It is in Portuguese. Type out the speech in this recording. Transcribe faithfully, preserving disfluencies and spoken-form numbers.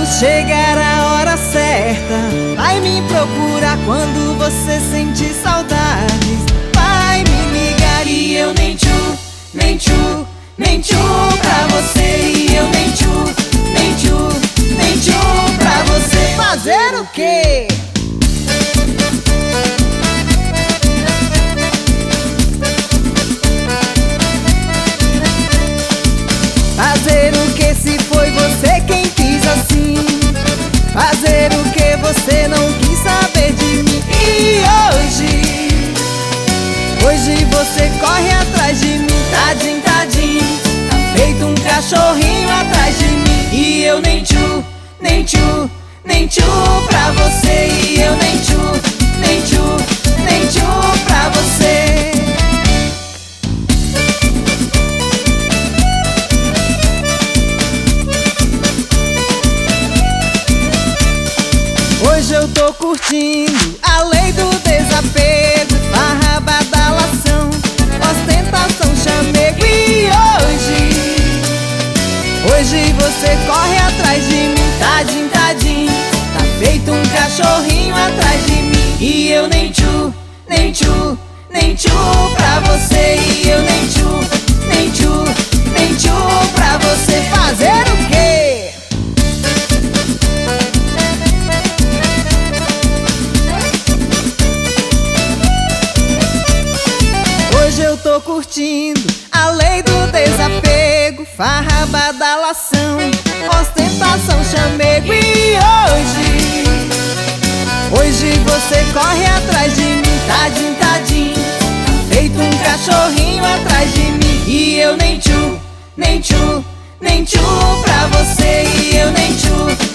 chegar a hora certa, vai me procurar quando você sentir saudades. Vai me ligar e eu nem tchu, nem tchu, nem tchu pra você. E eu nem tchu, nem tchu, nem tchu pra você. Fazer o quê? Fazer o que se foi você quem quis assim? Fazer o que você não quis saber de mim? E hoje, hoje você corre atrás de mim. Tadinho, tadinho, tá feito um cachorrinho atrás de mim. E eu nem tchu, nem tchu, nem tchu pra você. E eu nem tchu, nem tchu, nem tchu pra você. Hoje eu tô curtindo a lei do desapego, farra, badalação, ostentação, chamego. E hoje, hoje você corre atrás de mim. Tadinho, tadinho, tá feito um cachorrinho atrás de mim. E eu nem tchu, nem tchu, nem tchu pra você. E eu nem tchu, nem tchu, nem tchu pra você. Fazer o quê? Hoje eu tô curtindo a lei do desapego, farra, badalação, ostentação, chamego. E hoje, hoje você corre atrás de mim. Tadinho, tadinho, tá feito um cachorrinho atrás de mim. E eu nem tchu, nem tchu, nem tchu pra você. E eu nem tchu,